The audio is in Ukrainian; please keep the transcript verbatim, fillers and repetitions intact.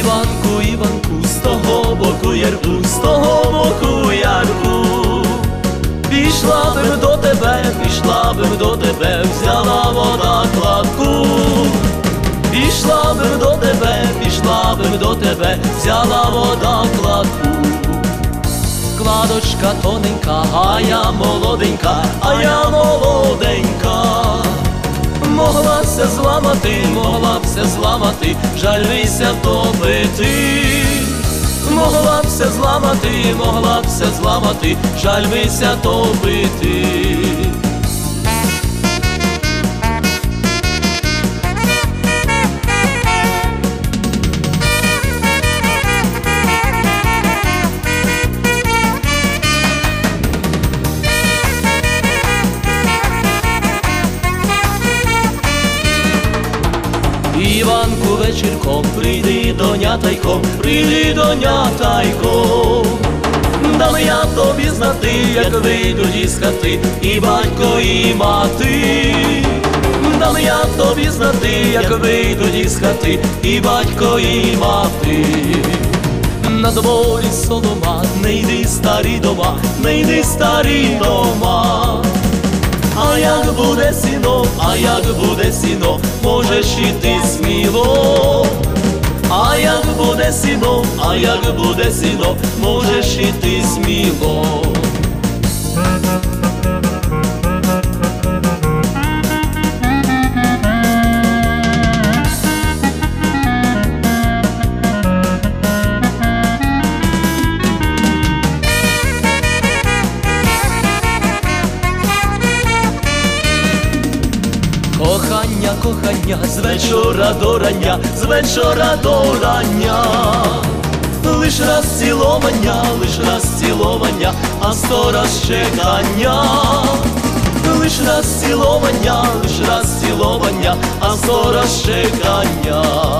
Іванку, Іванку, з того боку ярку, з того боку ярку. Пішла бим до тебе, пішла бим до тебе, взяла вода кладку. Пішла бим до тебе, пішла бим до тебе, взяла вода кладку. Кладочка тоненька, а я молоденька, а я молоденька. Могла все зламати, могла все зламати, жалюйся топити. Могла б все зламати, могла б все зламати, жалюйся топити. Іванку, вечірком, прийди до нятайком, прийди до нятайком. Дам я тобі знати, як вийдуть із хати і батько, і мати. Дам я тобі знати, як вийдуть із хати і батько, і мати. На дворі солома, не йди старі дома, не йди старі дома. А як буде сіно, а як буде сіно, можеш іти сміло. А як буде сіно, а як буде сіно, можеш іти сміло. Кохання, кохання, з вечора до рання, з вечора до рання. Лиш раз ціловання, лиш раз ціловання, а сто раз чекання. Лиш раз ціловання, лиш раз ціловання, а сто раз чекання.